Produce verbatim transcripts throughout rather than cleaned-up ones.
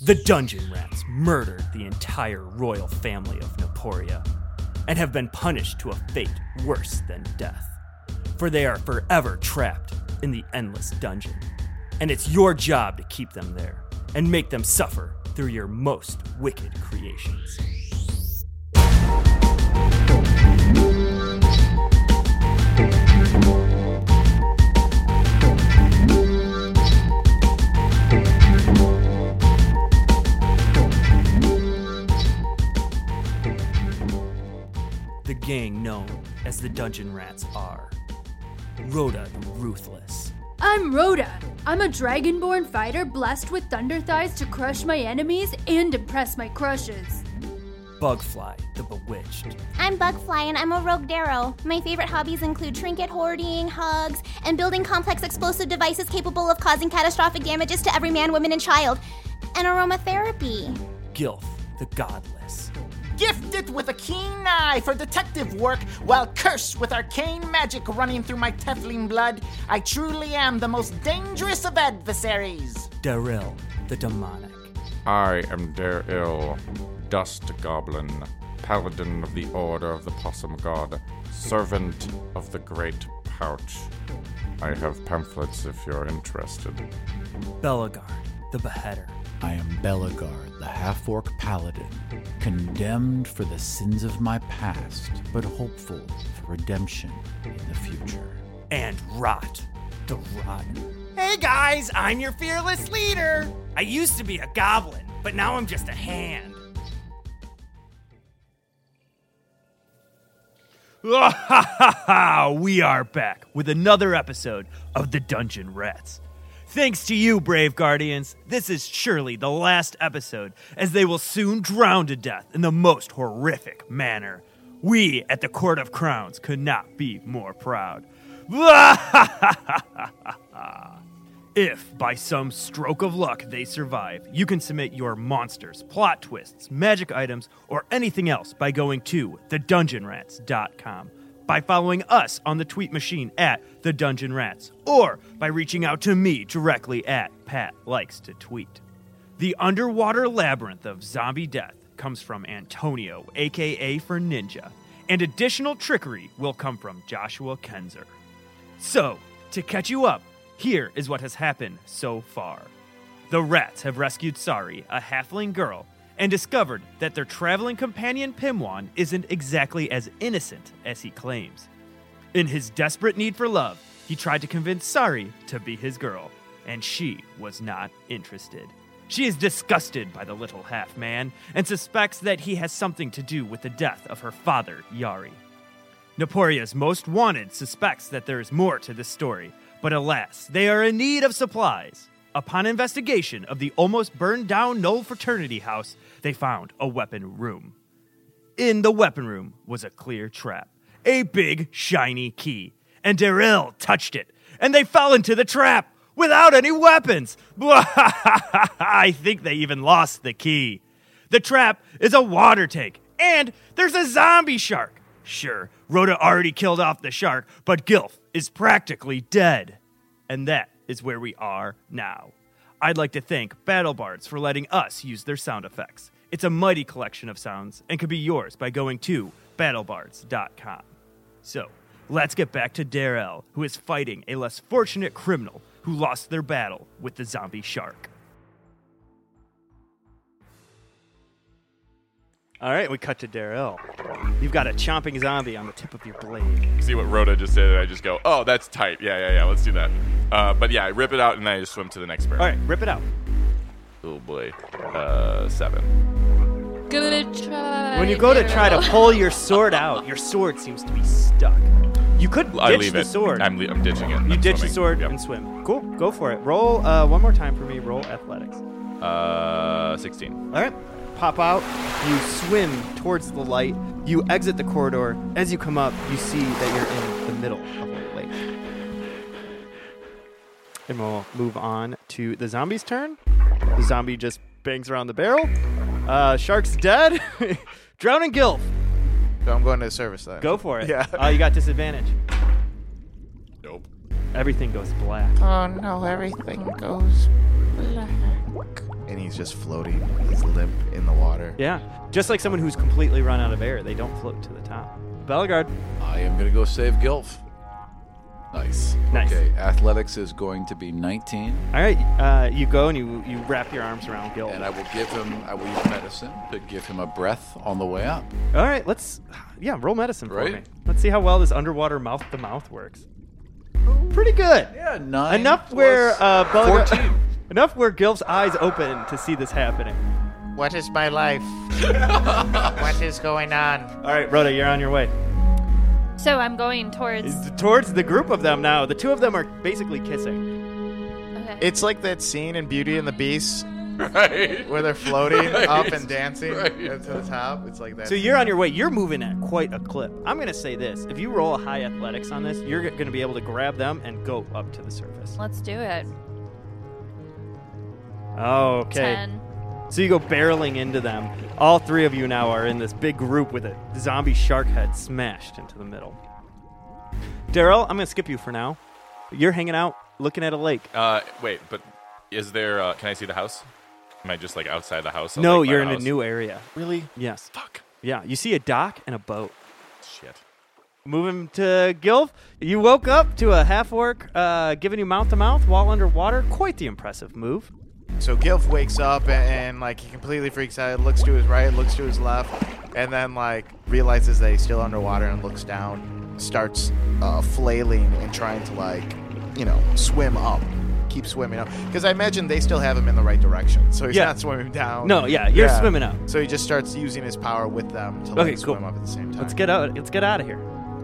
The Dungeon Rats murdered the entire royal family of Naporia and have been punished to a fate worse than death, for they are forever trapped in the endless dungeon, and it's your job to keep them there and make them suffer through your most wicked creations. The gang known as the Dungeon Rats are Rhoda the Ruthless. I'm Rhoda. I'm a dragonborn fighter blessed with thunder thighs to crush my enemies and impress my crushes. Bugfly the Bewitched. I'm Bugfly and I'm a rogue Darrow. My favorite hobbies include trinket hoarding, hugs, and building complex explosive devices capable of causing catastrophic damages to every man, woman, and child. And aromatherapy. Gilf the Godless. Gifted with a keen eye for detective work, while cursed with arcane magic running through my Teflin blood, I truly am the most dangerous of adversaries. Darrell the Demonic. I am Darrell, Dust Goblin, Paladin of the Order of the Possum God, Servant of the Great Pouch. I have pamphlets if you're interested. Belagard the Beheader. I am Belagard, the half-orc paladin, condemned for the sins of my past, but hopeful for redemption in the future. And Rot the Rotten. Hey guys, I'm your fearless leader. I used to be a goblin, but now I'm just a hand. We are back with another episode of the Dungeon Rats. Thanks to you, brave guardians, this is surely the last episode, as they will soon drown to death in the most horrific manner. We at the Court of Crowns could not be more proud. If, by some stroke of luck, they survive, you can submit your monsters, plot twists, magic items, or anything else by going to the dungeon rats dot com. By following us on the tweet machine at The Dungeon Rats, or by reaching out to me directly at Pat Likes to Tweet. The underwater labyrinth of zombie death comes from Antonio, aka for Ninja, and additional trickery will come from Joshua Kenzer. So, to catch you up, here is what has happened so far. The rats have rescued Sari, a halfling girl, and discovered that their traveling companion Pimwan isn't exactly as innocent as he claims. In his desperate need for love, he tried to convince Sari to be his girl, and she was not interested. She is disgusted by the little half-man and suspects that he has something to do with the death of her father, Yari. Naporia's Most Wanted suspects that there is more to this story, but alas, they are in need of supplies. Upon investigation of the almost burned down Knoll Fraternity House, they found a weapon room. In the weapon room was a clear trap, a big, shiny key, and Darrell touched it, and they fell into the trap without any weapons. I think they even lost the key. The trap is a water tank, and there's a zombie shark. Sure, Rhoda already killed off the shark, but Gilf is practically dead. And that is where we are now. I'd like to thank BattleBards for letting us use their sound effects. It's a mighty collection of sounds and can be yours by going to battle bards dot com. So, let's get back to Darrell, who is fighting a less fortunate criminal who lost their battle with the zombie shark. All right, we cut to Darrell. You've got a chomping zombie on the tip of your blade. See what Rhoda just did, and I just go, oh, that's tight. Yeah, yeah, yeah, let's do that. Uh, but yeah, I rip it out, and then I just swim to the next bird. All right, rip it out. Oh, boy. Uh, seven. Gonna try. When you go to try to pull your sword out, your sword seems to be stuck. You could ditch I leave the it. sword. I'm, le- I'm ditching it. You I'm ditch swimming. the sword Yep. and swim. Cool, go for it. Roll uh, one more time for me. Roll athletics. Uh, sixteen. All right. Pop out. You swim towards the light. You exit the corridor. As you come up, you see that you're in the middle of a lake. And we'll move on to the zombie's turn. The zombie just bangs around the barrel. Uh, shark's dead. Drowning Gilf. So I'm going to the service then. Go for it. Yeah. Uh, you got disadvantage. Nope. everything goes black. Oh no, everything goes black. And he's just floating. He's limp in the water. Yeah, just like someone who's completely run out of air. They don't float to the top. Bellegarde. I am going to go save Gilf. Nice. Nice. Okay, athletics is going to be nineteen. All right, uh, you go and you, you wrap your arms around Gil. And I will give him, I will use medicine to give him a breath on the way up. All right, let's, yeah, roll medicine for Right. me. Let's see how well this underwater mouth-to-mouth works. Pretty good. Yeah, nine. Enough plus where uh, Bellegarde, fourteen. enough where Gilf's eyes open to see this happening. What is my life? What is going on? All right, Rhoda, you're on your way. So I'm going towards. It's towards the group of them now. The two of them are basically kissing. Okay. It's like that scene in Beauty and the Beast Right. where they're floating Right. up and dancing Right. to the top. It's like that. So you're on your way. You're moving at quite a clip. I'm going to say this. If you roll a high athletics on this, you're going to be able to grab them and go up to the surface. Let's do it. Okay. Ten. So you go barreling into them. All three of you now are in this big group with a zombie shark head smashed into the middle. Daryl, I'm going to skip you for now. You're hanging out, looking at a lake. Uh, wait, but is there? Uh, can I see the house? Am I just like outside the house? No, like, by you're the in a house? new area. Really? Yes. Fuck. Yeah, you see a dock and a boat. Shit. Moving to Gilf, you woke up to a half-orc uh, giving you mouth-to-mouth while underwater. Quite the impressive move. So Gilf wakes up and, and like he completely freaks out. Looks to his right, looks to his left, and then like realizes that he's still underwater and looks down. Starts uh, flailing and trying to like, you know, swim up. Keep swimming up because I imagine they still have him in the right direction. So he's Yeah. not swimming down. No, yeah, you're swimming up. So he just starts using his power with them to Okay, like swim cool. up at the same time. Let's get out. Let's get out of here.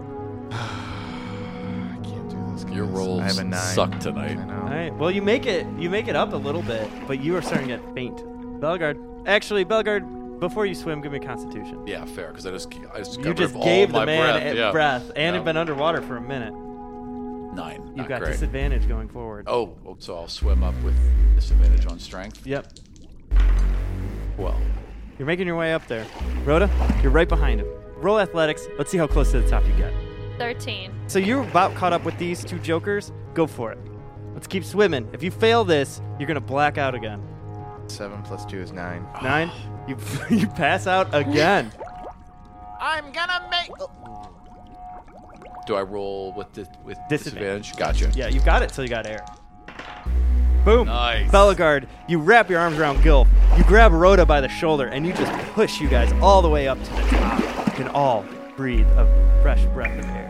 I can't do this. Your guys. rolls I have a nine. suck tonight. I know. All right. Well, you make it. You make it up a little bit, but you are starting to get faint. Bellegarde. Actually, Bellegarde, before you swim, give me a Constitution. Yeah, fair, because I just, I just You got rid just of gave all the my man breath. a yeah. breath and Yeah. have been underwater for a minute. Nine. You've Not got great. disadvantage going forward. Oh, so I'll swim up with disadvantage on strength. Yep. Well, You're making your way up there. Rhoda, you're right behind him. Roll athletics. Let's see how close to the top you get. Thirteen. So you're about caught up with these two jokers. Go for it. Let's keep swimming. If you fail this, you're gonna black out again. Seven plus two is nine. Nine. You you pass out again. I'm gonna make. Oh, do I roll with di- with Disadvantage. disadvantage? Gotcha. Yeah, you got it till you got air. Boom. Nice. Bellegarde, you wrap your arms around Gil. You grab Rhoda by the shoulder, and you just push you guys all the way up to the top. You can all breathe a fresh breath of air.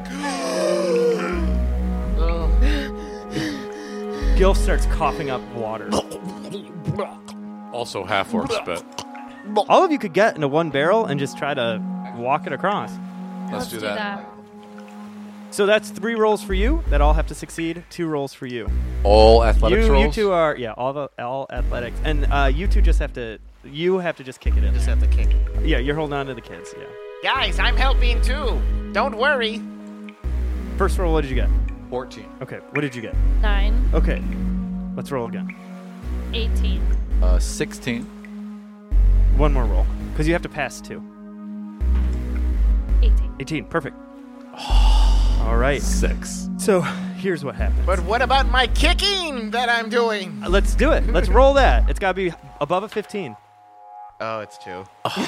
Gil starts coughing up water. Also half orc spit. All of you could get into one barrel and just try to walk it across. Let's, do, that. So that's three rolls for you that all have to succeed. Two rolls for you. All athletics You, rolls. you two are yeah, all the all athletics, and uh, you two just have to you have to just kick it in. just have to kick. Yeah, you're holding on to the kids. Yeah. Guys, I'm helping too. Don't worry. First roll, what did you get? fourteen. Okay, what did you get? Nine. Okay, let's roll again. Eighteen. Uh, sixteen. One more roll, because you have to pass two. Eighteen. eighteen, perfect. All right. Six. So here's what happens. But what about my kicking that I'm doing? Uh, Let's do it. Let's roll that. It's got to be above a fifteen. Oh, it's two.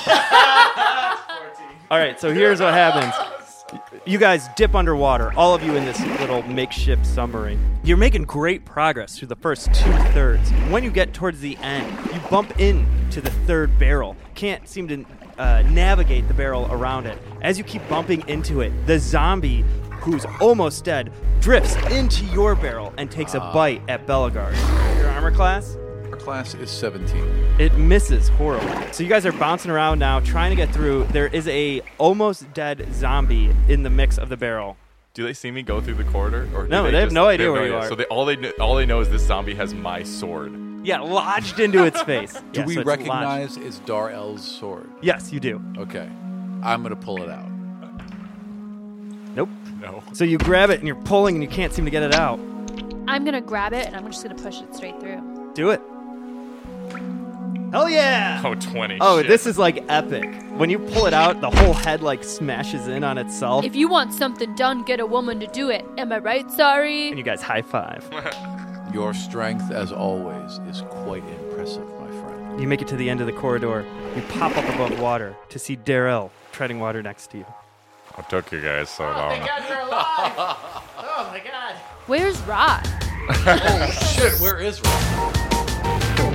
All right, so here's what happens. You guys dip underwater, all of you in this little makeshift submarine. You're making great progress through the first two thirds. When you get towards the end, you bump into the third barrel. Can't seem to uh, navigate the barrel around it. As you keep bumping into it, the zombie, who's almost dead, drifts into your barrel and takes a bite at Bellegarde. Your armor class? Our class is seventeen. It misses horribly. So you guys are bouncing around now, trying to get through. There is a almost dead zombie in the mix of the barrel. Do they see me go through the corridor? Or do No, they, they have just- no idea have where you are. So they, all they kn- all they know is this zombie has my sword. Yeah, lodged into its face. Do Yeah, we so it's lodged. recognize it's Dar-El's sword? Yes, you do. Okay. I'm going to pull it out. Nope. No. So you grab it and you're pulling and you can't seem to get it out. I'm gonna grab it and I'm just gonna push it straight through. Do it. Hell yeah! Oh, twenty. Oh, shit. this is like epic. When you pull it out, the whole head like smashes in on itself. If you want something done, get a woman to do it. Am I right, sorry? And you guys high five. Your strength, as always, is quite impressive, my friend. You make it to the end of the corridor. You pop up above water to see Darrell treading water next to you. What took you guys so Oh, long? thank God you're alive. Oh, my God. Where's Rod? Oh, shit, where is Rob?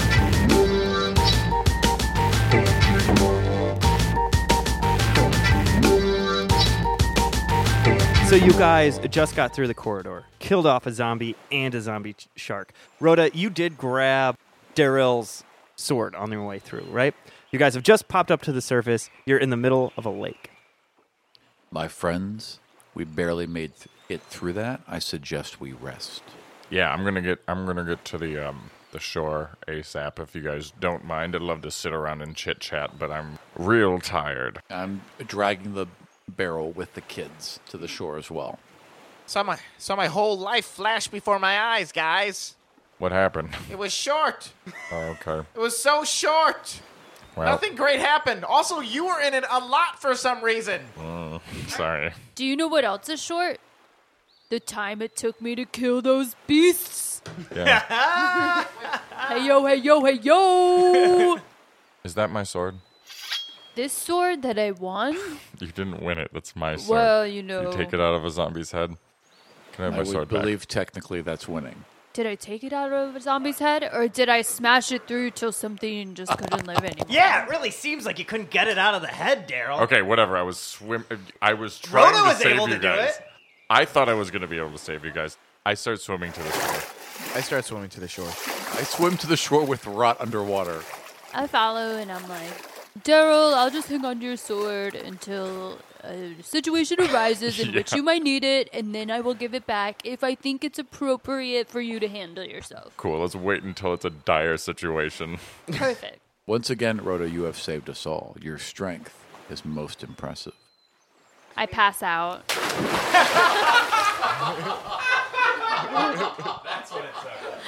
So you guys just got through the corridor, killed off a zombie and a zombie ch- shark. Rhoda, you did grab Darrell's sword on your way through, right? You guys have just popped up to the surface. You're in the middle of a lake. My friends, we barely made th- it through that. I suggest we rest. Yeah, I'm gonna get. I'm gonna get to the um the shore ASAP. If you guys don't mind, I'd love to sit around and chit chat, but I'm real tired. I'm dragging the barrel with the kids to the shore as well. Saw my, saw my whole life flash before my eyes, guys. What happened? It was short. Oh, okay. It was so short. Well, Nothing great happened. Also, you were in it a lot for some reason. mm, sorry. Do you know what else is short? The time it took me to kill those beasts. Yeah. Hey yo, hey yo, hey yo! Is that my sword? This sword that I won? You didn't win it. That's my sword. Well, you know. You take it out of a zombie's head. Can I have I my would sword back? believe technically that's winning. Did I take it out of a zombie's head, or did I smash it through till something just couldn't live anymore? Yeah, it really seems like you couldn't get it out of the head, Daryl. Okay, whatever. I was swim. I was trying Rhoda to was save able you to do guys. it. I thought I was going to be able to save you guys. I start swimming to the shore. I start swimming to the shore. I swim to the shore with Rot underwater. I follow, and I'm like, Daryl, I'll just hang on to your sword until a situation arises in Yeah. which you might need it, and then I will give it back if I think it's appropriate for you to handle yourself. Cool. Let's wait until it's a dire situation. Perfect. Once again, Rhoda, you have saved us all. Your strength is most impressive. I pass out. That's what it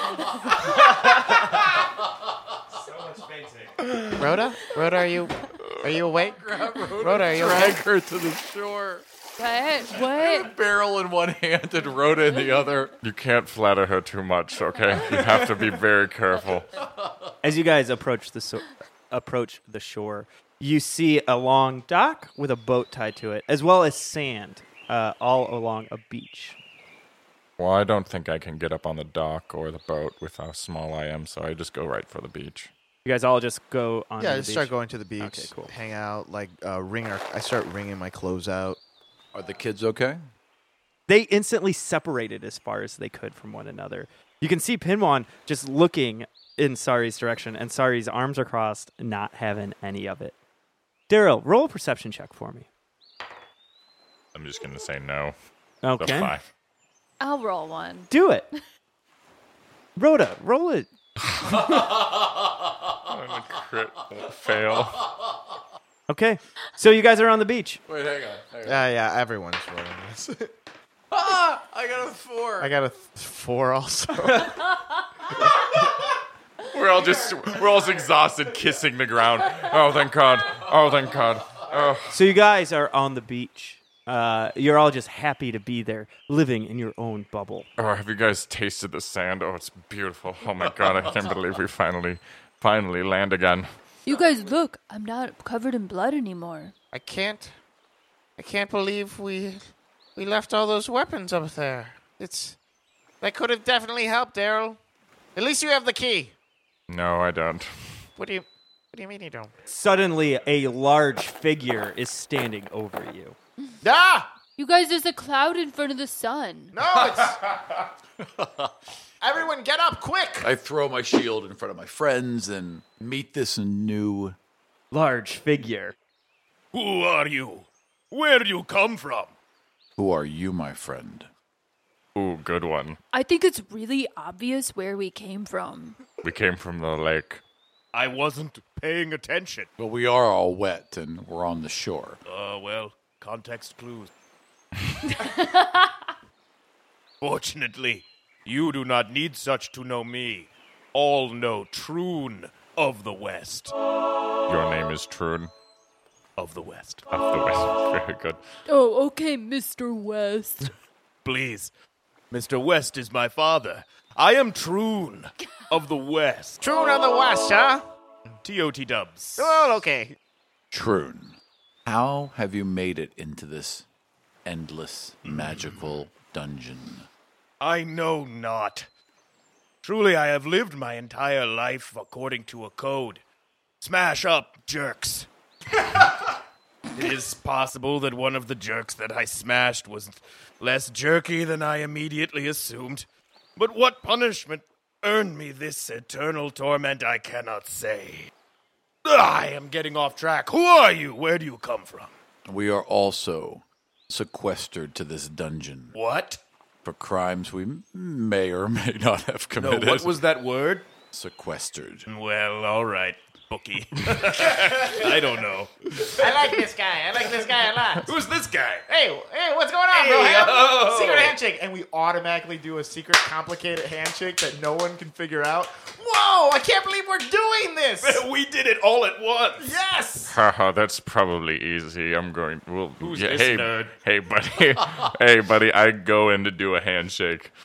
took. So much fainting. Rhoda? Rhoda, are you are you awake? Rhoda, are you Drag awake? her to the shore. What? What? Barrel in one hand and Rhoda in the other. You can't flatter her too much, okay? You have to be very careful. As you guys approach the so- approach the shore, you see a long dock with a boat tied to it, as well as sand uh, all along a beach. Well, I don't think I can get up on the dock or the boat with how small I am, so I just go right for the beach. You guys all just go on Yeah, the just beach. start going to the beach. Okay, cool. Hang out, like uh, wring our. I start wringing my clothes out. Are the kids okay? They instantly separated as far as they could from one another. You can see Pinwan just looking in Sari's direction, and Sari's arms are crossed, not having any of it. Daryl, roll a perception check for me. I'm just going to say no. Okay. The five. I'll roll one. Do it. Rhoda, roll it. I'm a crit fail. Okay. So you guys are on the beach. Wait, hang on. Hang on. Yeah, yeah, everyone's rolling this. Ah, I got a four. I got a th- four also. We're all just, we're all exhausted, kissing the ground. Oh, thank God. Oh, thank God. Oh. So you guys are on the beach. Uh, you're all just happy to be there, living in your own bubble. Oh, have you guys tasted the sand? Oh, it's beautiful. Oh, my God. I can't believe we finally, finally land again. You guys, look, I'm not covered in blood anymore. I can't. I can't believe we we left all those weapons up there. It's that could have definitely helped, Daryl. At least you have the key. No, I don't. What do you What do you mean you don't? Suddenly, a large figure is standing over you. Ah! You guys, there's a cloud in front of the sun. No, it's everyone get up quick. I throw my shield in front of my friends and meet this new. Large figure. Who are you? Where do you come from? Who are you, my friend? Ooh, good one. I think it's really obvious where we came from. We came from the lake. I wasn't paying attention. Well, we are all wet and we're on the shore. Uh, well, context clues. Fortunately, you do not need such to know me. All know Troon, of the West. Your name is Troon Of the West. of the West. Very good. Oh, okay, Mister West. Please. Mister West is my father. I am Troon of the West. Troon of the West, huh? T O T dubs. Oh, okay. Troon, how have you made it into this endless magical dungeon? I know not. Truly, I have lived my entire life according to a code. Smash up, jerks. It is possible that one of the jerks that I smashed was less jerky than I immediately assumed. But what punishment earned me this eternal torment, I cannot say. I am getting off track. Who are you? Where do you come from? We are also sequestered to this dungeon What? for crimes we may or may not have No, committed. what was that word? Sequestered. Well, all right, bookie. I don't know. I like this guy. I like this guy a lot. Who's this guy? Hey, hey, what's going on, bro? Hey, Hey, oh. Secret handshake. And we automatically do a secret, complicated handshake that no one can figure out. Whoa, I can't believe we're doing this. We did it all at once. Yes. Haha, that's probably easy. I'm going. Well, Who's yeah, this hey, nerd? hey, buddy. Hey, buddy. I go in to do a handshake.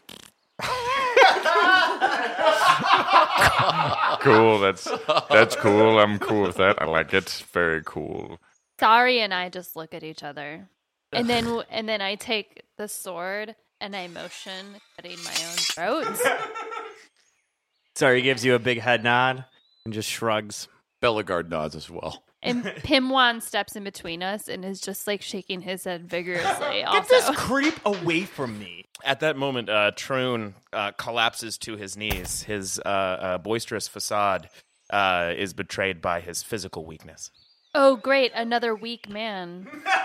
Cool. That's that's cool. I'm cool with that. I like it. Very cool. Sari and I just look at each other, and then and then I take the sword and I motion, cutting my own throat. Sorry, gives you a big head nod and just shrugs. Bellegarde nods as well. And Pimwan steps in between us and is just like shaking his head vigorously. Get also. this creep away from me. At that moment, uh, Troon uh, collapses to his knees. His uh, uh, boisterous facade uh, is betrayed by his physical weakness. Oh, great! Another weak man.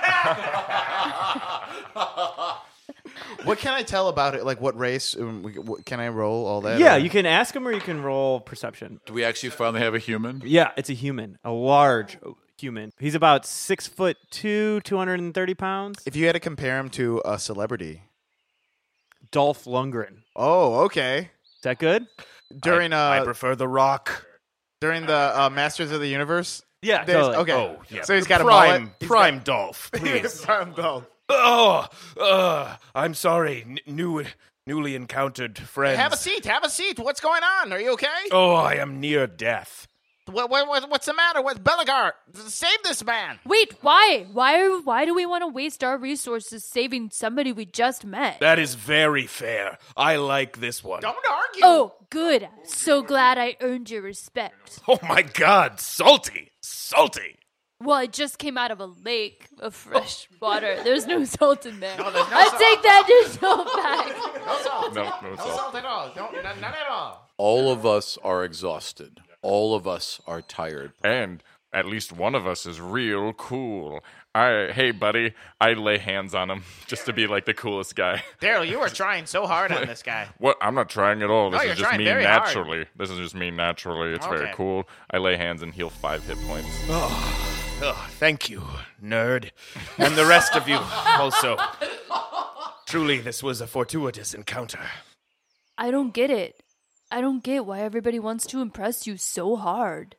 What can I tell about it? Like, what race? Um, we- what- Can I roll all that? Yeah, or- you can ask him or you can roll perception. Do we actually finally have a human? Yeah, it's a human, a large human. He's about six foot two, two hundred and thirty pounds. If you had to compare him to a celebrity. Dolph Lundgren. Oh, okay. Is that good? During I uh, prefer The Rock. during the uh, Masters of the Universe. Yeah, There's- totally. Okay. Oh, yeah. So he's got a prime, mullet. He's prime Dolph, got- please. Prime Dolph. Oh, uh, I'm sorry, N- new, newly encountered friends. Have a seat. Have a seat. What's going on? Are you okay? Oh, I am near death. What, what, what, what's the matter with Bellegarde? Save this man. Wait, why? Why? Why do we want to waste our resources saving somebody we just met? That is very fair. I like this one. Don't argue. Oh, good. So glad I earned your respect. Oh my God, salty, salty. Well, I just came out of a lake of fresh water. There's no salt in there. No, there's no I salt. take that just so back. No salt. No, no No salt. salt at all. Don't, none, none at all. All of us are exhausted. All of us are tired. And at least one of us is real cool. I, hey, buddy, I lay hands on him just to be like the coolest guy. Daryl, you are trying so hard on this guy. What? I'm not trying at all. This No, is you're just trying me very hard. naturally. This is just me naturally. It's very Okay. cool. I lay hands and heal five hit points. Oh, thank you, nerd. And the rest of you also. Truly, this was a fortuitous encounter. I don't get it. I don't get why everybody wants to impress you so hard.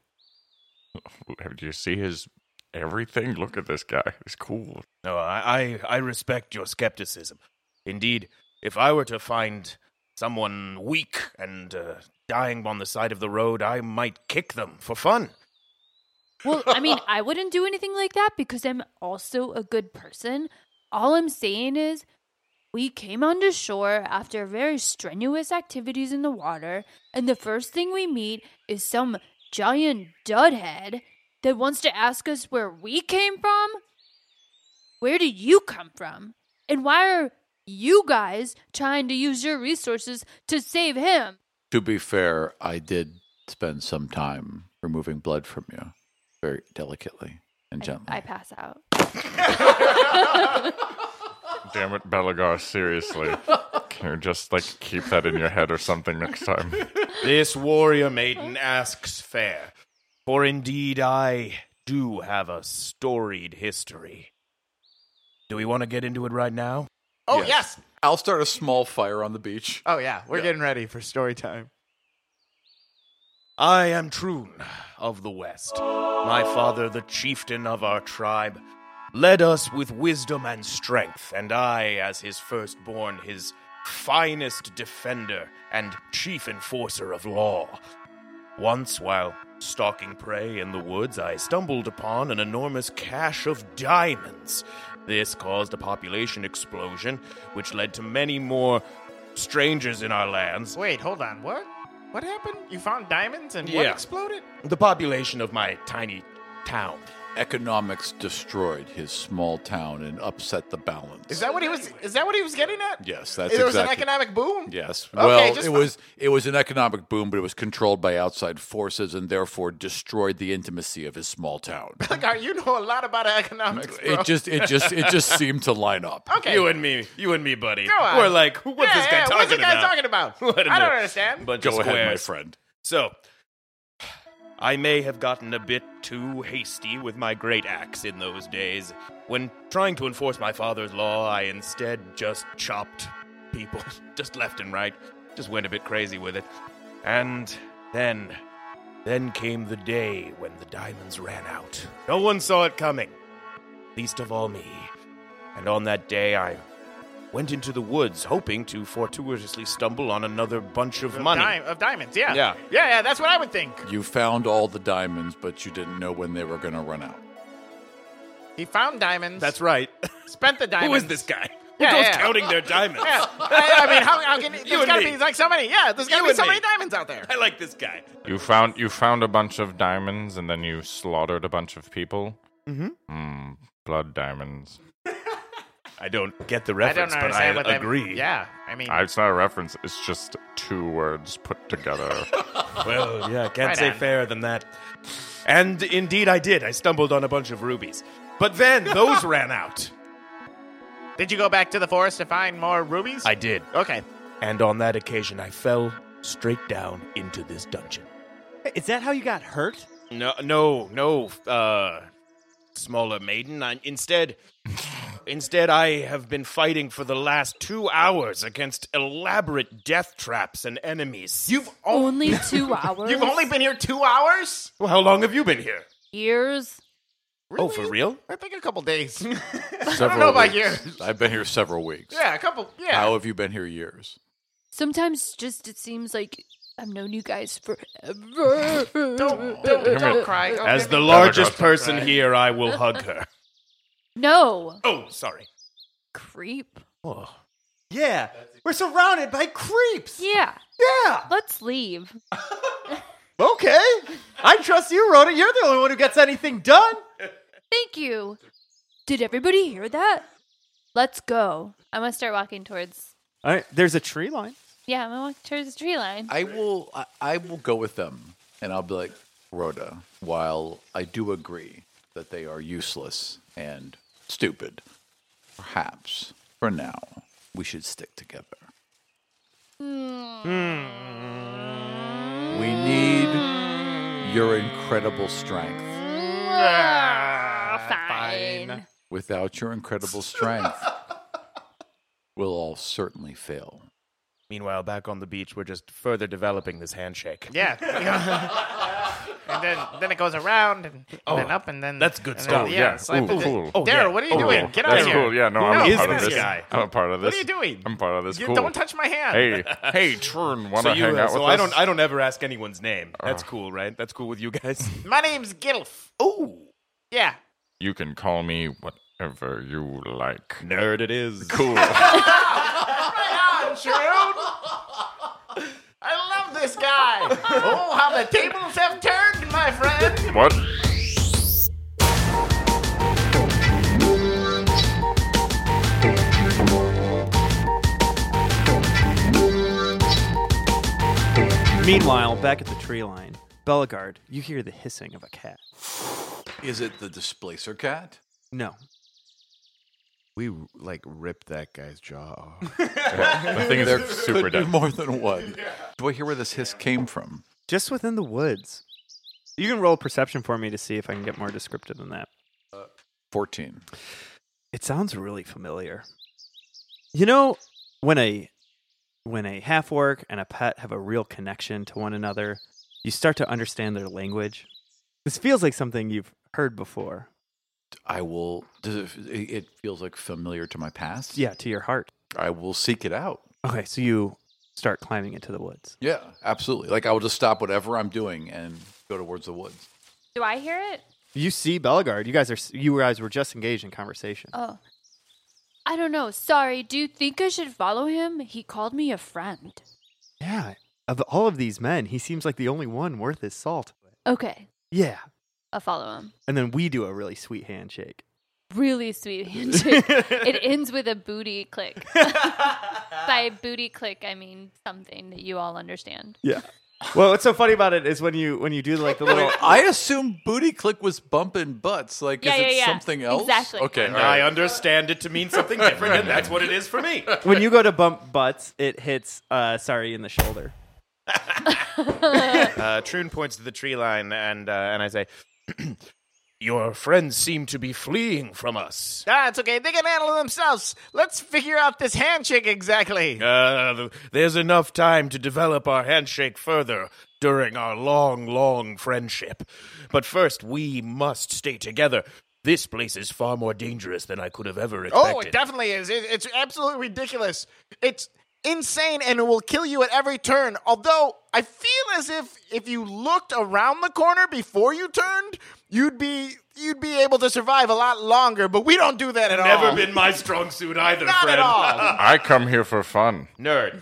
Do you see his everything? Look at this guy. He's cool. No, I, I, I respect your skepticism. Indeed, if I were to find someone weak and uh, dying on the side of the road, I might kick them for fun. Well, I mean, I wouldn't do anything like that because I'm also a good person. All I'm saying is, we came onto shore after very strenuous activities in the water, and the first thing we meet is some giant dudhead that wants to ask us where we came from? Where did you come from? And why are you guys trying to use your resources to save him? To be fair, I did spend some time removing blood from you. Very delicately and gently. I, I pass out. Damn it, Belagar, seriously. Can you just, like, keep that in your head or something next time? This warrior maiden asks fair, for indeed I do have a storied history. Do we want to get into it right now? Oh, Yes. yes. I'll start a small fire on the beach. Oh, yeah. We're getting ready for story time. I am Troon of the West. My father, the chieftain of our tribe, led us with wisdom and strength, and I, as his firstborn, his finest defender and chief enforcer of law. Once, while stalking prey in the woods, I stumbled upon an enormous cache of diamonds. This caused a population explosion, which led to many more strangers in our lands. Wait, hold on. What? What happened? You found diamonds and what Yeah. exploded? The population of my tiny town. Economics destroyed his small town and upset the balance. Is that what he was? Is that what he was getting at? Yes, that's There was exactly. an economic boom. Yes. Okay, Well, just it fi- was it was an economic boom, but it was controlled by outside forces and therefore destroyed the intimacy of his small town. Like, you know a lot about economics, bro. It just it just it just seemed to line up. Okay. You and me, you and me, buddy. Go on. We're like, what's Yeah, this guy yeah, talking what's this guy about? talking about? What a I don't nerd. understand. Bunch Go of ahead, my squares. friend. So, I may have gotten a bit too hasty with my great axe in those days. When trying to enforce my father's law, I instead just chopped people, just left and right. Just went a bit crazy with it. And then, then came the day when the diamonds ran out. No one saw it coming, least of all me. And on that day, I went into the woods, hoping to fortuitously stumble on another bunch of, Of money. di- of diamonds, yeah. Yeah. Yeah, yeah, that's what I would think. You found all the diamonds, but you didn't know when they were going to run out. He found diamonds. That's right. Spent the diamonds. Who is this guy? Who Yeah, goes yeah. counting their diamonds? Yeah. I, I mean, how, how can You there's and got to me. be like so many. Yeah, there's got to You be and so me. many diamonds out there. I like this guy. You found you found a bunch of diamonds and then you slaughtered a bunch of people. Mm-hmm. Hmm. Blood diamonds. I don't get the I reference, don't but I understand what that- agree. Yeah, I mean, Uh, It's not a reference. It's just two words put together. Well, yeah, can't Right say on. fairer than that. And indeed I did. I stumbled on a bunch of rubies. But then those ran out. did you go back to the forest to find more rubies? I did. Okay. And on that occasion, I fell straight down into this dungeon. Is that how you got hurt? No, no, no, uh, smaller maiden. I, instead, instead, I have been fighting for the last two hours against elaborate death traps and enemies. You've o- Only two hours. you've only been here two hours? Well, how long have you been here? years. Oh, for real? I think a couple days. Several I don't know about weeks. years. I've been here several weeks. Yeah, a couple. Yeah. How have you been here years? Sometimes just it seems like I've known you guys forever. Don't, don't, don't cry. Oh, As give the me- largest Don't person cry. here, I will hug her. No. Oh, sorry. Creep. Oh. Yeah, we're surrounded by creeps. Yeah. Yeah. Let's leave. Okay. I trust you, Rhoda. You're the only one who gets anything done. Thank you. Did everybody hear that? Let's go. I'm gonna start walking towards. All right, there's a tree line. Yeah, I'm gonna walk towards the tree line. I will I, I will go with them and I'll be like, Rhoda, while I do agree that they are useless and stupid, perhaps for now we should stick together. We need your incredible strength. Ah, fine. Without your incredible strength, we'll all certainly fail. Meanwhile, back on the beach, we're just further developing this handshake. Yeah. and then then it goes around and, and Oh, then up and then that's good and stuff. then- Oh, yeah. slap Ooh, it- cool. Oh, Daryl, yeah. what are you Oh, doing? yeah. Get out That's of here. cool. Yeah, no, Who I'm a is part of this this. guy? I'm a part of this. What are you doing? I'm part of this. You Cool. don't touch my hand. Hey, hey, Trun, want So to you, hang uh, out so with I us? don't, I don't ever ask anyone's name. That's cool, right? That's cool with you guys. My name's Gilf. Oh, Yeah. You can call me whatever you like. nerd it is. Cool. Right on, Shrewd. I love this guy. Oh, how the tables have turned, my friend. What? Meanwhile, back at the tree line, Bellegarde, you hear the hissing of a cat. Is it the displacer cat? No. We like ripped that guy's jaw off. The thing is There super could be dead. more than one. Do I hear where this hiss came from? Just within the woods. You can roll perception for me to see if I can get more descriptive than that. fourteen. It sounds really familiar. You know, when a when a half-orc and a pet have a real connection to one another, You start to understand their language. This feels like something you've heard before. I will. Does it? It feels like familiar to my past. Yeah, to your heart. I will seek it out. Okay, so you start climbing into the woods. Yeah, absolutely. Like I will just stop whatever I'm doing and go towards the woods. Do I hear it? You see Bellegarde. You guys are. You guys were just engaged in conversation. Oh. I don't know. Sorry. Do you think I should follow him? He called me a friend. Yeah. Of all of these men, he seems like the only one worth his salt. Okay. Yeah. I'll follow him. And then we do a really sweet handshake. Really sweet handshake. It ends with a booty click. By booty click, I mean something that you all understand. Yeah. Well, what's so funny about it is when you when you do like the little. I assume booty click was bumping butts. Like, Yeah, is yeah, it yeah. something else? Exactly. Okay. And all I right. understand it to mean something different, and that's what it is for me. When you go to bump butts, it hits uh sorry in the shoulder. Uh, Troon points to the tree line, and uh, and I say, Your friends seem to be fleeing from us. Ah, it's okay. They can handle themselves. Let's figure out this handshake exactly. Uh, there's enough time to develop our handshake further during our long, long friendship. But first, we must stay together. This place is far more dangerous than I could have ever expected. Oh, it definitely is. It, it's absolutely ridiculous. It's insane, and it will kill you at every turn. Although, I feel as if if you looked around the corner before you turned, you'd be you'd be able to survive a lot longer. But we don't do that at Never all. been my strong suit either, Not friend. at all. I come here for fun. Nerd.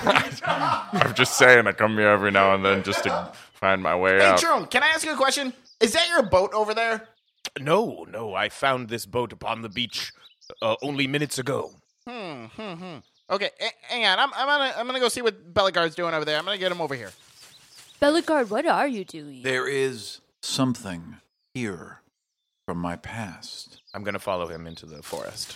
I'm just saying, I come here every now and then just to find my way Hey, out. Trone, can I ask you a question? Is that your boat over there? No, no, I found this boat upon the beach uh, only minutes ago. Hmm, hmm, hmm. Okay, h- hang on. I'm, I'm gonna I'm gonna go see what Bellegarde's doing over there. I'm gonna get him over here. Bellegarde, what are you doing? There is something here from my past. I'm going to follow him into the forest.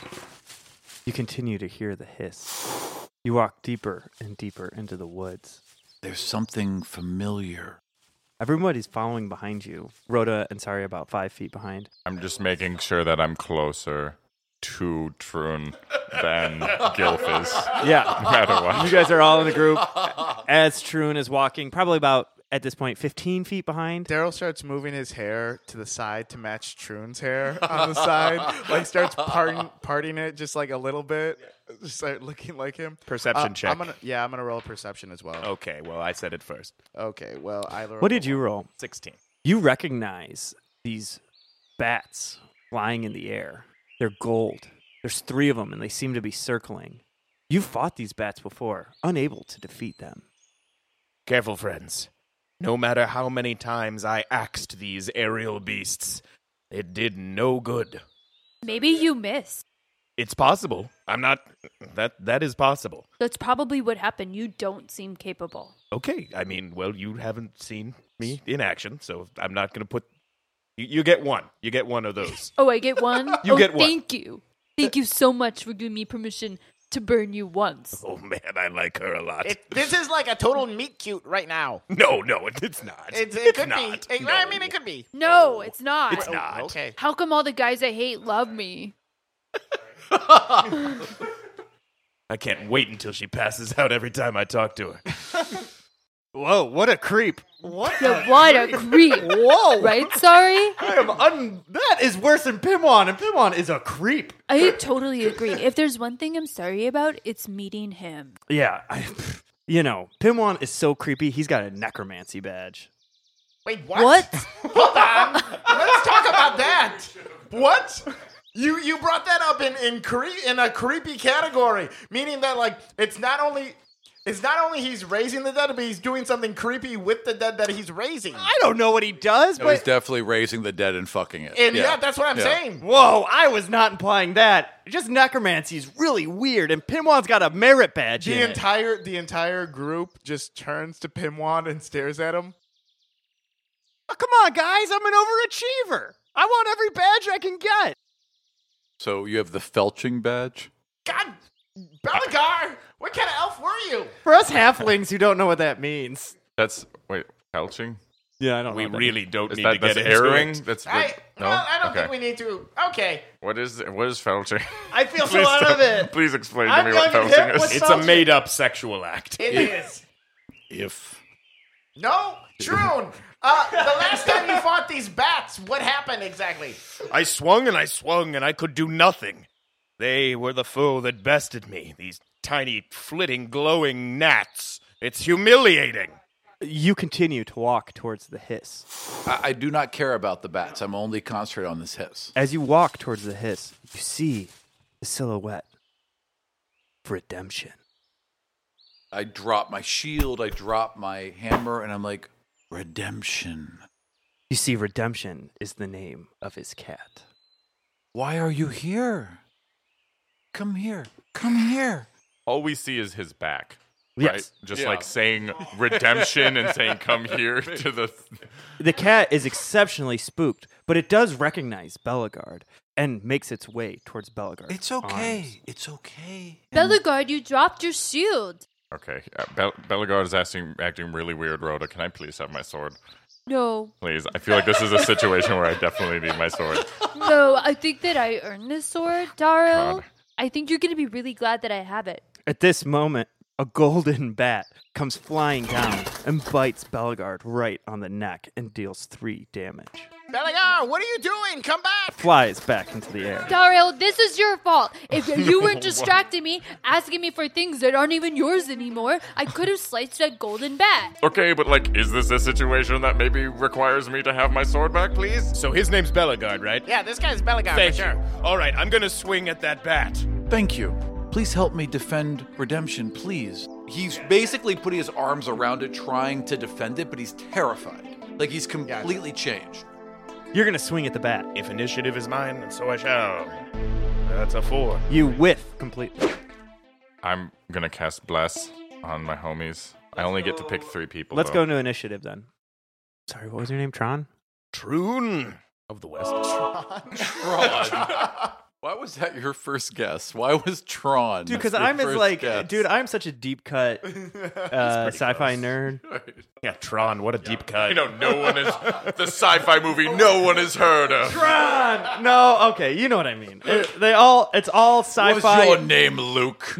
You continue to hear the hiss. You walk deeper and deeper into the woods. There's something familiar. Everybody's following behind you. Rhoda and Sari about five feet behind. I'm just making sure that I'm closer to Troon than Gilf is. Yeah. No matter what. You guys are all in a group. As Troon is walking, probably about, at this point, fifteen feet behind. Daryl starts moving his hair to the side to match Troon's hair on the side. Like, starts parting, parting it just like a little bit. Just start looking like him. Perception Uh, check. I'm gonna, yeah, I'm going to roll a perception as well. Okay, well, I said it first. Okay, well, I rolled What did a you one. roll? sixteen. You recognize these bats flying in the air. They're gold. There's three of them, and they seem to be circling. You've fought these bats before, unable to defeat them. Careful, friends. No matter how many times I axed these aerial beasts, it did no good. Maybe you missed. It's possible. I'm not... That That is possible. That's probably what happened. You don't seem capable. Okay, I mean, well, you haven't seen me in action, so I'm not going to put... You, you get one. You get one of those. Oh, I get one? You oh, get one. Thank you. Thank you so much for giving me permission to burn you once. Oh, man, I like her a lot. It, this is like a total meet cute right now. no, no, it, it's not. It, it It's could not. be. It- No. I mean, it could be. No, it's not. It's not. Okay. How come all the guys I hate love me? I can't wait until she passes out every time I talk to her. Whoa, what a creep. What? Yeah, what a creep. Whoa. Right, sorry? I am un- that is worse than Pimwan, and Pimwan is a creep. I totally agree. If there's one thing I'm sorry about, it's meeting him. Yeah, I, you know, Pimwan is so creepy, he's got a necromancy badge. Wait, what? What? Hold on. Let's talk about that. What? You you brought that up in in cre- in a creepy category, meaning that like it's not only it's not only he's raising the dead, but he's doing something creepy with the dead that he's raising. I don't know what he does, No, he's but... definitely raising the dead and fucking it. And yeah, that's what I'm Yeah. saying. Whoa, I was not implying that. Just necromancy is really weird, and Pimwan's got a merit badge The in it. entire the entire group just turns to Pimwan and stares at him. Oh, come on, guys, I'm an overachiever. I want every badge I can get. So you have the felching badge? God, Bellegarde, what kind of elf were you? For us halflings who don't know what that means. That's, wait, felching? Yeah, I don't We know. what that really don't Is need that to get that's into airing? it. That's I no? well, I don't okay. think we need to. Okay. What is what is felching? I feel so Please out of don't- it. Please explain I'm to me what young and hip. felching is. What's It's a Felching? made-up sexual act. It is. If No, Troon. Uh, the last time you fought these bats, what happened exactly? I swung and I swung and I could do nothing. They were the foe that bested me, these tiny, flitting, glowing gnats. It's humiliating. You continue to walk towards the hiss. I, I do not care about the bats. I'm only concentrated on this hiss. As you walk towards the hiss, you see the silhouette of Redemption. I drop my shield, I drop my hammer, and I'm like, Redemption. You see Redemption is the name of his cat. Why are you here? Come here. Come here. All we see is his back. Yes. Right? Just Yeah. like saying redemption and saying come here to the... The cat is exceptionally spooked, but it does recognize Bellegarde and makes its way towards Bellegarde. It's okay. It's okay. Bellegarde, you dropped your shield. Okay, uh, Bel- Bellegarde is acting, acting really weird, Rhoda. Can I please have my sword? No. Please. I feel like this is a situation where I definitely need my sword. No, I think that I earned this sword, Daryl. God. I think you're going to be really glad that I have it. At this moment, a golden bat comes flying down and bites Bellegarde right on the neck and deals three damage. Bellegarde, what are you doing? Come back! Flies back into the air. Daryl, this is your fault. If you weren't distracting me, asking me for things that aren't even yours anymore, I could have sliced that golden bat. Okay, but like, is this a situation that maybe requires me to have my sword back, please? So his name's Bellegarde, right? Yeah, this guy's Bellegarde Thank for sure. you. All right, I'm going to swing at that bat. Thank you. Please help me defend Redemption, please. He's basically putting his arms around it, trying to defend it, but he's terrified. Like he's completely changed. You're going to swing at the bat. If initiative is mine, and so I shall. That's a four. You whiff completely. I'm gonna cast Bless on my homies. I only get to pick three people. Let's though. go into initiative then. Sorry, what was your name? Tron? Troon of the West. Tron. Why was that your first guess? Why was Tron? Dude, because your I'm as first like, guess? dude, I'm such a deep cut uh, sci-fi nerd. Yeah, Tron, what a deep cut. You know, no one is the sci-fi movie. No one has heard of. Tron! No, okay, you know what I mean. It- they all, it's all sci-fi. What's your name, Luke? Ooh,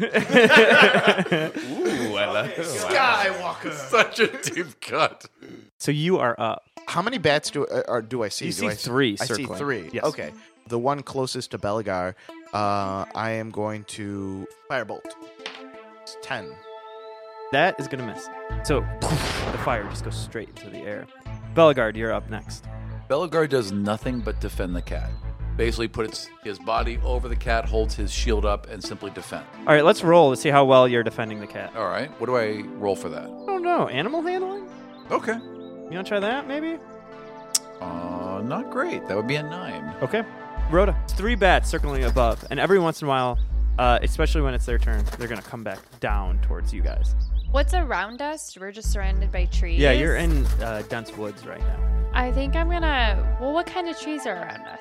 I love Skywalker. Such a deep cut. So you are up. How many bats do uh, or do I see? You do see I three I see circling. three. Yes. Okay. The one closest to Bellegarde, uh, I am going to firebolt. It's ten. That is going to miss. So the fire just goes straight into the air. Bellegarde, you're up next. Bellegarde does nothing but defend the cat. Basically puts his body over the cat, holds his shield up, and simply defend. All right, let's roll to see how well you're defending the cat. All right. What do I roll for that? I don't know. Animal handling? Okay. You want to try that, maybe? Uh, not great. That would be a nine. Okay. Rhoda, it's three bats circling above, and every once in a while, uh, especially when it's their turn, they're going to come back down towards you guys. What's around us? We're just surrounded by trees. Yeah, you're in uh, dense woods right now. I think I'm gonna. Well, what kind of trees are around us?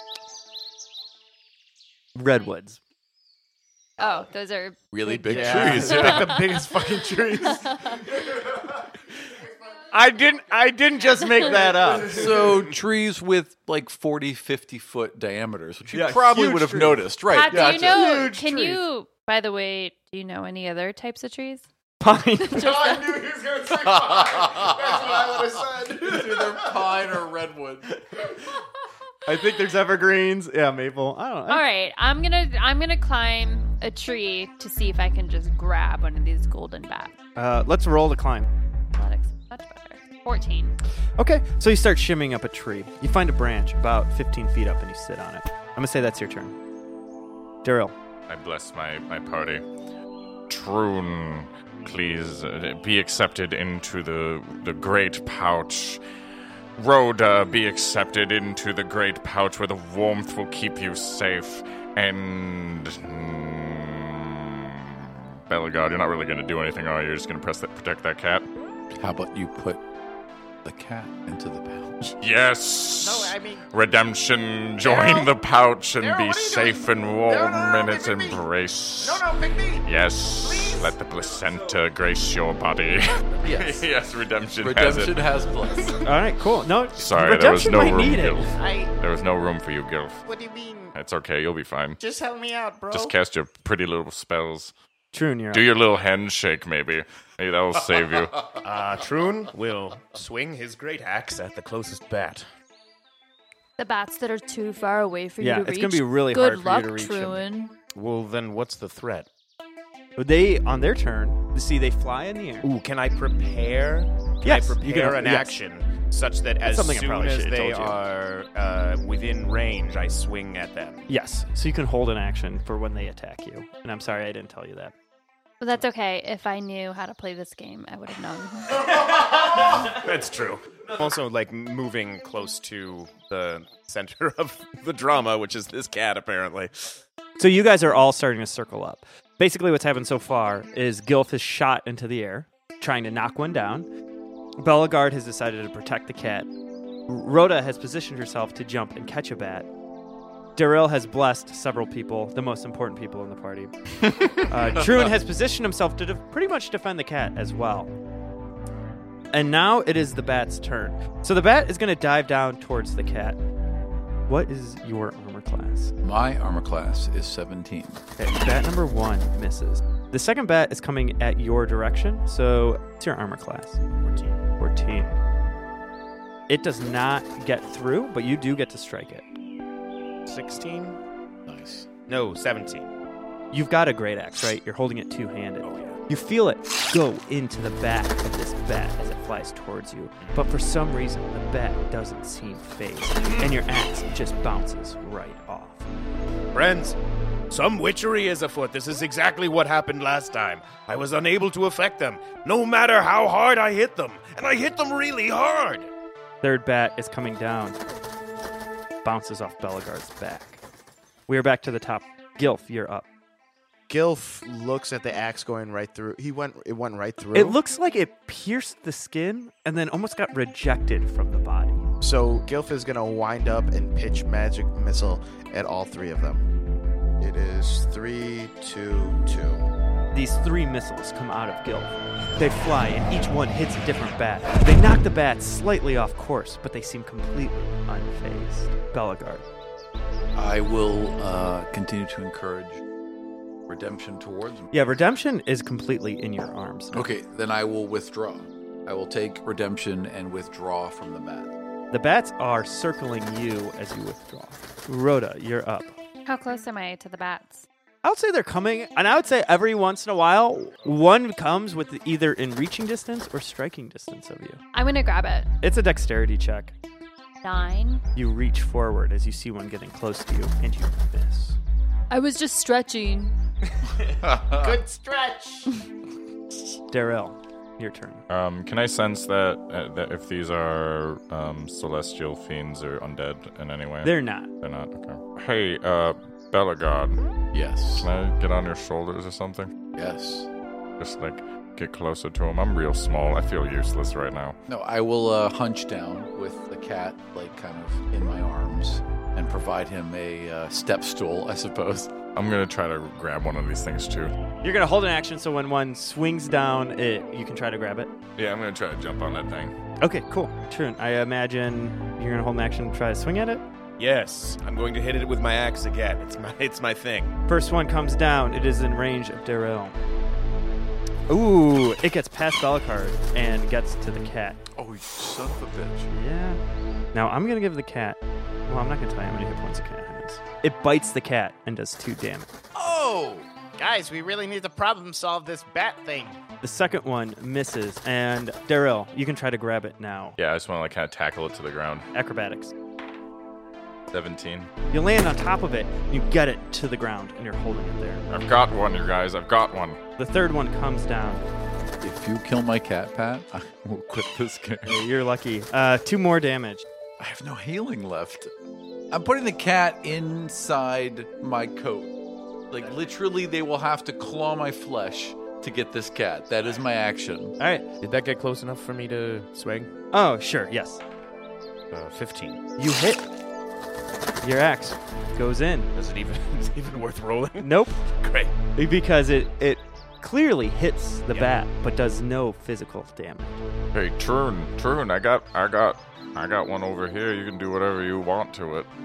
Redwoods. Oh, those are Really big Yeah. trees. Pick the biggest fucking trees. I didn't. I didn't just make that up. So trees with like forty, fifty foot diameters, which you Yeah, probably huge would have trees. noticed. Right. Pat, do gotcha. you know? Huge Can trees. you? By the way, do you know any other types of trees? Pine. I knew he was going to say pine. That's what I would have said. It's either pine or redwood. I think there's evergreens. Yeah, maple. I don't know. All right, I'm gonna I'm gonna climb a tree to see if I can just grab one of these golden bats. Uh, let's roll to climb. Athletics, much better. Fourteen. Okay, so you start shimming up a tree. You find a branch about fifteen feet up and you sit on it. I'm going to say that's your turn. Daryl. I bless my, my party. Troon, please uh, be accepted into the the great pouch. Rhoda, be accepted into the great pouch where the warmth will keep you safe. And mm, Bellegarde, you're not really going to do anything, are you? You're just going to press that, protect that cat. How about you put the cat into the pouch? Yes. No, I mean- Redemption. Join Daryl? the pouch and Daryl, be what are you safe doing? and warm No, no, no, in pick its me. embrace. No, no, pick me. Yes. Please? Let the placenta grace your body. Yes. yes, redemption, Redemption has has bliss. All right, cool. No, Sorry, there was redemption no might room, need it. Gilf. I. it. There was no room for you, Gilf. What do you mean? It's okay, you'll be fine. Just help me out, bro. Just cast your pretty little spells. Troon, you're Do up. your little handshake, maybe. Maybe that will save you. Uh, Troon will swing his great axe at the closest bat. The bats that are too far away for Yeah, you to it's reach. gonna be really Good hard for luck, you to reach them. Truin. Well, then what's the threat? They, on their turn, see they fly in the air. Ooh, can I prepare? Can Yes, I you prepare can- an yes. action such that as something I soon probably as should've they told you. are uh, within range, I swing at them? Yes, so you can hold an action for when they attack you. And I'm sorry I didn't tell you that. But that's okay. If I knew how to play this game, I would have known. That's true. I'm also like moving close to the center of the drama, which is this cat, apparently. So you guys are all starting to circle up. Basically what's happened so far is Gilf has shot into the air, trying to knock one down. Belagard has decided to protect the cat. Rhoda has positioned herself to jump and catch a bat. Darrell has blessed several people, the most important people in the party. uh, Troon has positioned himself to de- pretty much defend the cat as well. And now it is the bat's turn. So the bat is going to dive down towards the cat. What is your armor class? My armor class is seventeen. Okay, bat number one misses. The second bat is coming at your direction, so what's your armor class? fourteen. fourteen. It does not get through, but you do get to strike it. sixteen? Nice. No, seventeen. You've got a great axe, right? You're holding it two-handed. Oh, yeah. You feel it go into the back of this bat as it flies towards you, but for some reason, the bat doesn't seem phased, and your axe just bounces right off. Friends, some witchery is afoot. This is exactly what happened last time. I was unable to affect them, no matter how hard I hit them. And I hit them really hard. Third bat is coming down. Bounces off Belagard's back. We are back to the top. Gilf, you're up. Gilf looks at the axe going right through. He went. It went right through. It looks like it pierced the skin and then almost got rejected from the body. So Gilf is gonna wind up and pitch magic missile at all three of them. It is three, two, two. These three missiles come out of Gilf. They fly, and each one hits a different bat. They knock the bats slightly off course, but they seem completely unfazed. Belagard. I will uh, continue to encourage redemption towards me. Yeah, redemption is completely in your arms. Okay, then I will withdraw. I will take redemption and withdraw from the bat. The bats are circling you as you withdraw. Rhoda, you're up. How close am I to the bats? I would say they're coming, and I would say every once in a while, one comes with either in reaching distance or striking distance of you. I'm going to grab it. It's a dexterity check. Nine. You reach forward as you see one getting close to you, and you miss. I was just stretching. Good stretch. Darrell, your turn. Um, can I sense that uh, that if these are um, celestial fiends or undead in any way? They're not. They're not. Okay. Hey, uh, Belagard, Yes. can I get on your shoulders or something? Yes. Just like get closer to him. I'm real small. I feel useless right now. No, I will uh, hunch down with the cat, like, kind of in my arms and provide him a uh, step stool, I suppose. I'm gonna try to grab one of these things too. You're going to hold an action, so when one swings down, it, you can try to grab it. Yeah, I'm gonna try to jump on that thing. Okay, cool. True. I imagine you're going to hold an action and try to swing at it. Yes, I'm going to hit it with my axe again. It's my it's my thing. First one comes down. It is in range of Darrell. Ooh, it gets past Belagard and gets to the cat. Oh, you son of a bitch. Yeah. Now I'm going to give the cat... Well, I'm not going to tell you how many hit points the cat has. It bites the cat and does two damage. Oh! Guys, we really need to problem solve this bat thing. The second one misses, and Darrell, you can try to grab it now. Yeah, I just want to like kind of tackle it to the ground. Acrobatics. seventeen. You land on top of it, you get it to the ground, and you're holding it there. I've got one, you guys. I've got one. The third one comes down. If you kill my cat, Pat, I will quit this game. Yeah, you're lucky. Uh, two more damage. I have no healing left. I'm putting the cat inside my coat. Like, literally, they will have to claw my flesh to get this cat. That is my action. All right. Did that get close enough for me to swing? Oh, sure, yes. Uh, fifteen. You hit. Your axe goes in. Is it even is it even worth rolling? Nope. Great. Because it, it clearly hits the Yeah. bat, but does no physical damage. Hey, Troon, Troon, I got, I got, I got one over here. You can do whatever you want to it.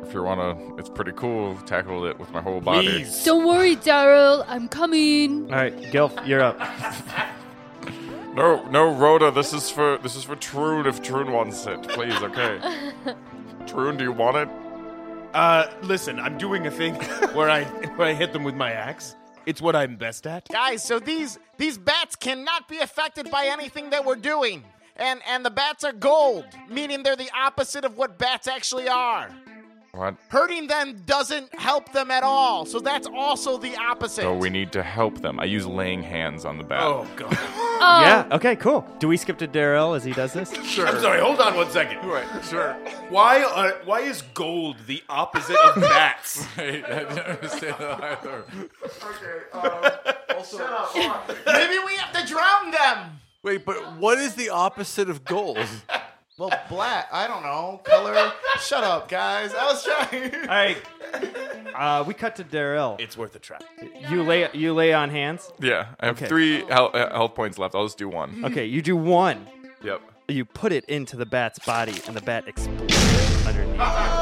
if you wanna, it's pretty cool. Tackle it with my whole body. Please. Don't worry, Daryl. I'm coming. All right, Gilf, you're up. No, no, Rhoda. This is for this is for Troon. If Troon wants it, please. Okay. Troon, do you want it? Uh, listen, I'm doing a thing where I where I hit them with my axe. It's what I'm best at. Guys, so these these bats cannot be affected by anything that we're doing. And and the bats are gold, meaning they're the opposite of what bats actually are. What? Hurting them doesn't help them at all. So that's also the opposite. So we need to help them. I use laying hands on the bat. Oh god. Oh. Yeah, okay, cool. Do we skip to Darrell as he does this? Sure. I'm sorry. Hold on one second. Right, sure. Why are why is gold the opposite of bats? Right, I didn't understand that either. Okay, um, also, shut up. Hold on. Maybe we have to drown them. Wait, but what is the opposite of gold? Well, black. I don't know. Color. Shut up, guys. I was trying. All right. Uh, we cut to Darrell. It's worth a try. You lay you lay on hands. Yeah, I have Okay. three health, health points left. I'll just do one. Okay, you do one. Yep. You put it into the bat's body, and the bat explodes underneath.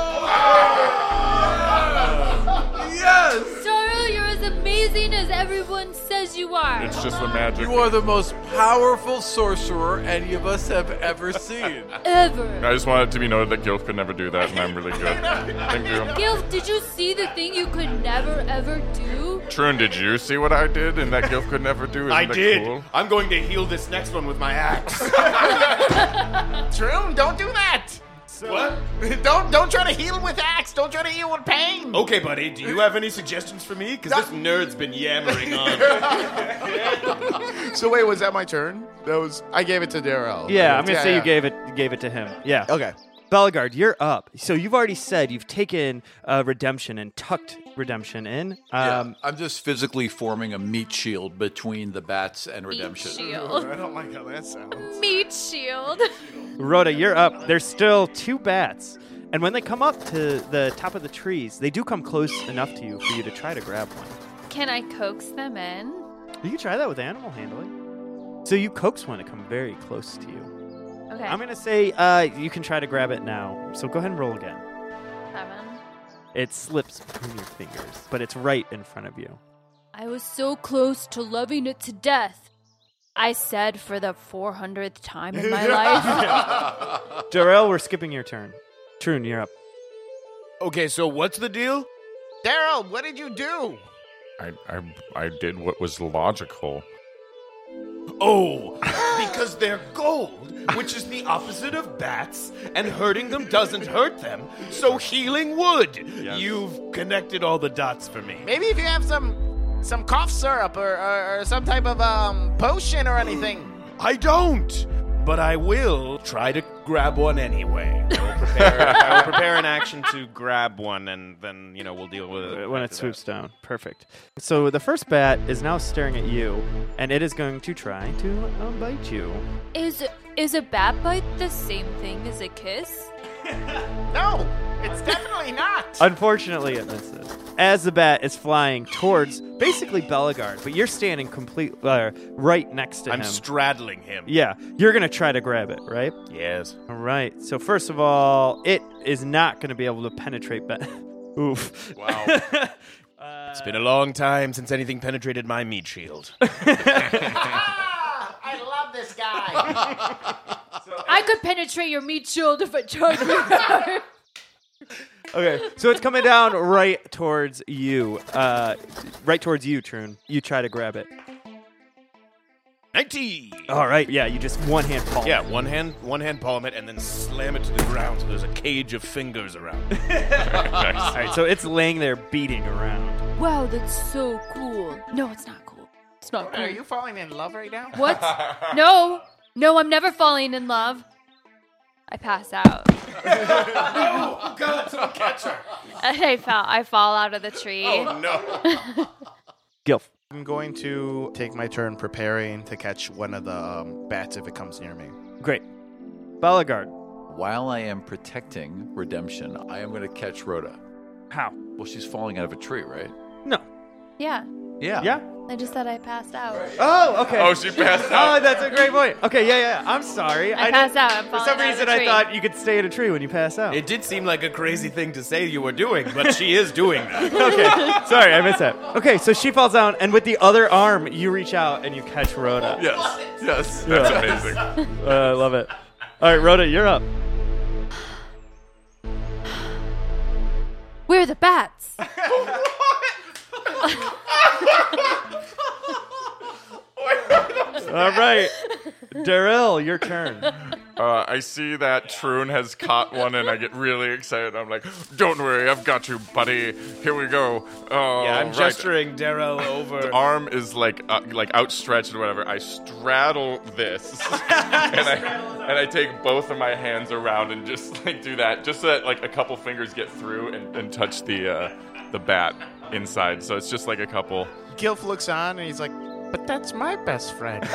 Yes! Daryl, you're as amazing as everyone says you are. It's just the magic. You are the most powerful sorcerer any of us have ever seen. Ever. I just wanted to be noted that Gilf could never do that, and I'm really good. Thank you. Gil, did you see the thing you could never ever do? Troon, did you see what I did and that Gilf could never do? Isn't I that did. Cool? I'm going to heal this next one with my axe. Troon, don't do that. What? Don't don't try to heal with axe. Don't try to heal with pain. Okay, buddy. Do you have any suggestions for me? Because this nerd's been yammering on. So wait, was that my turn? That was. I gave it to Darrell. Yeah, I'm gonna say yeah. you gave it you gave it to him. Yeah. Okay. Bellegarde, you're up. So you've already said you've taken uh, redemption and tucked redemption in. Um, Yeah, I'm just physically forming a meat shield between the bats and redemption. Shield. I don't like how that sounds. Meat shield. Rhoda, you're up. There's still two bats. And when they come up to the top of the trees, they do come close enough to you for you to try to grab one. Can I coax them in? You can try that with animal handling. So you coax one to come very close to you. Okay. I'm going to say uh, you can try to grab it now. So go ahead and roll again. Seven. It slips between your fingers, but it's right in front of you. I was so close to loving it to death. I said for the four hundredth time in my life. Darrell, we're skipping your turn. Troon, you're up. Okay, so what's the deal? Daryl, what did you do? I, I, I did what was logical. Oh, because they're gold, which is the opposite of bats, and hurting them doesn't hurt them, so healing would. Yes. You've connected all the dots for me. Maybe if you have some some cough syrup or, or, or some type of um potion or anything. I don't, but I will try to grab one anyway. I will prepare, I will prepare an action to grab one, and then, you know, we'll deal with it When it after swoops that. down. Perfect. So the first bat is now staring at you, and it is going to try to uh, bite you. Is is a bat bite the same thing as a kiss? No, it's definitely not. Unfortunately, it misses. As the bat is flying towards basically Bellegarde, but you're standing complete, uh, right next to I'm him. straddling him. Yeah, you're going to try to grab it, right? Yes. All right. So first of all, it is not going to be able to penetrate Ben. Oof. Wow. It's been a long time since anything penetrated my meat shield. Ah, I love this guy. I could penetrate your meat shield if I tried really hard. Okay, so it's coming down right towards you. Uh, right towards you, Troon. You try to grab it. nineteen. All right, yeah, you just one hand palm. Yeah, one hand, one hand palm it, and then slam it to the ground so there's a cage of fingers around it. All right, so it's laying there beating around. Wow, that's so cool. No, it's not cool. It's not cool. Are you falling in love right now? What? No. No, I'm never falling in love. I pass out. Oh, God, someone catch her. I fall, I fall out of the tree. Oh, no. Gilf. I'm going to take my turn preparing to catch one of the um, bats if it comes near me. Great. Bellegarde. While I am protecting redemption, I am going to catch Rhoda. How? Well, she's falling out of a tree, right? No. Yeah. Yeah. Yeah? I just said I passed out. Oh, okay. Oh, she passed out. Oh, that's a great point. Okay, yeah, yeah. I'm sorry. I didn't- passed out. I'm For falling some out of reason, the I tree. thought you could stay in a tree when you pass out. It did seem like a crazy thing to say you were doing, but she is doing that. Okay, sorry, I missed that. Okay, so she falls down, and with the other arm, you reach out and you catch Rhoda. Yes. Yes. That's amazing. Uh, I love it. All right, Rhoda, you're up. We're the bats. All right, Daryl, your turn. Uh, I see that Troon has caught one, and I get really excited. I'm like, "Don't worry, I've got you, buddy. Here we go." Oh, Yeah, I'm right. gesturing Daryl The over. arm is like uh, like outstretched or whatever. I straddle this, and I and I take both of my hands around and just like do that, just so that like a couple fingers get through and, and touch the uh, the bat inside. So it's just like a couple. Gilf looks on and he's like, but that's my best friend.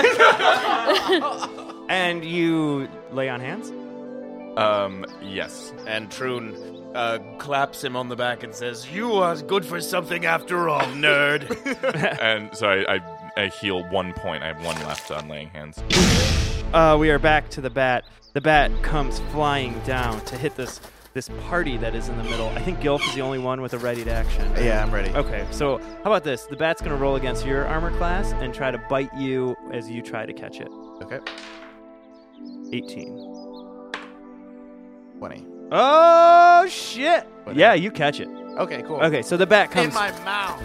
And you lay on hands? Um, yes. And Troon uh, claps him on the back and says, "You are good for something after all, nerd." And so I, I I heal one point. I have one left on laying hands. Uh, we are back to the bat. The bat comes flying down to hit this this party that is in the middle. I think Gilf is the only one with a ready to action. Yeah, I'm ready. Okay, so how about this? The bat's going to roll against your armor class and try to bite you as you try to catch it. Okay. eighteen. twenty. Oh, shit! Whatever. Yeah, you catch it. Okay, cool. Okay, so the bat In comes... my mouth.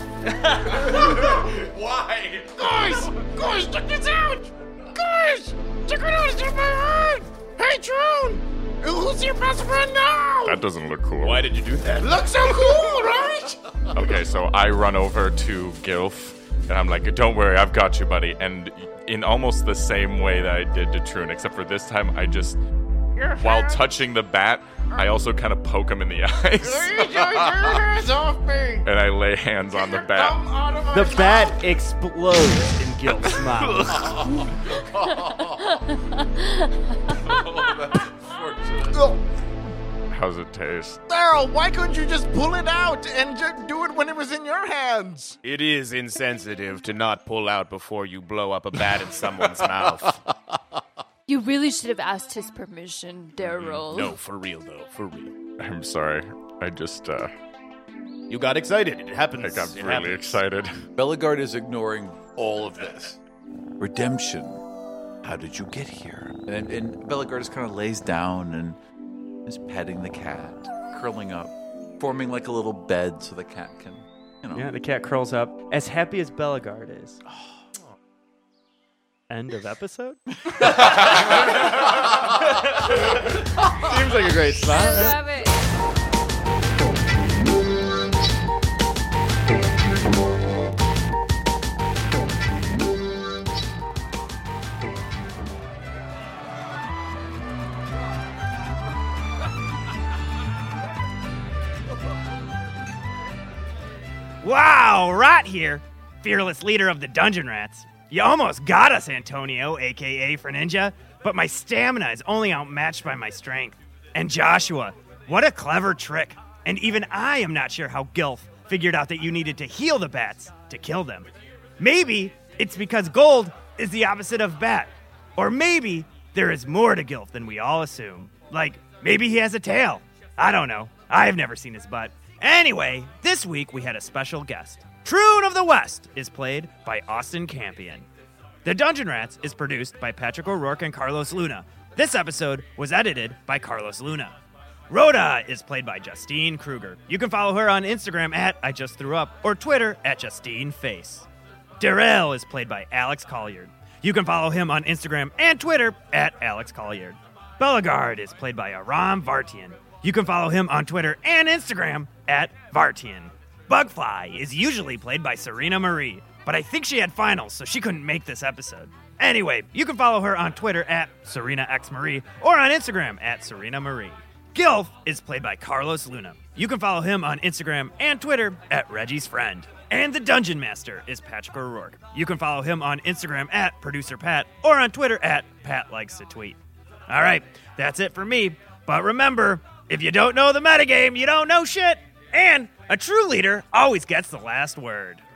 Why? Guys! Guys, check this out! Guys! Check it out! It's in my hand! Hey, Troon! Who's your best friend now? That doesn't look cool. Why did you do that? Looks so cool, right? Okay, so I run over to Gilf, and I'm like, "Don't worry, I've got you, buddy." And in almost the same way that I did to Troon, except for this time, I just, while touching the bat, I also kind of poke him in the eyes. Get your hands off me! And I lay hands on the Come bat. out of my The mouth. bat explodes in Gilf's mouth. How's it taste? Daryl, why couldn't you just pull it out and just do it when it was in your hands? It is insensitive to not pull out before you blow up a bat in someone's mouth. You really should have asked his permission, Daryl. No, for real though, for real. I'm sorry. I just, uh, You got excited. It happens. I got It really happens. excited. Bellegarde is ignoring all of this. Redemption. How did you get here? And, and Bellegarde just kind of lays down and is petting the cat, curling up, forming like a little bed so the cat can, you know. Yeah, the cat curls up, as happy as Bellegarde is. End of episode? Seems like a great spot. I love it. Wow, right here, fearless leader of the Dungeon Rats. You almost got us, Antonio, a k a. Freninja, but my stamina is only outmatched by my strength. And Joshua, what a clever trick. And even I am not sure how Gilf figured out that you needed to heal the bats to kill them. Maybe it's because gold is the opposite of bat. Or maybe there is more to Gilf than we all assume. Like, maybe he has a tail. I don't know. I've never seen his butt. Anyway, this week we had a special guest. Troon of the West is played by Austin Campion. The Dungeon Rats is produced by Patrick O'Rourke and Carlos Luna. This episode was edited by Carlos Luna. Rhoda is played by Justine Kruger. You can follow her on Instagram at I Just Threw Up or Twitter at Justine Face. Darrell is played by Alex Colliard. You can follow him on Instagram and Twitter at Alex Colliard. Bellegarde is played by Aram Vartian. You can follow him on Twitter and Instagram at Vartian. Bugfly is usually played by Serena Marie, but I think she had finals, so she couldn't make this episode. Anyway, you can follow her on Twitter at Serena X Marie or on Instagram at Serena Marie. Gilf is played by Carlos Luna. You can follow him on Instagram and Twitter at Reggie's Friend. And the Dungeon Master is Patrick O'Rourke. You can follow him on Instagram at Producer Pat or on Twitter at Pat Likes to Tweet. All right, that's it for me. But remember, if you don't know the metagame, you don't know shit. And a true leader always gets the last word.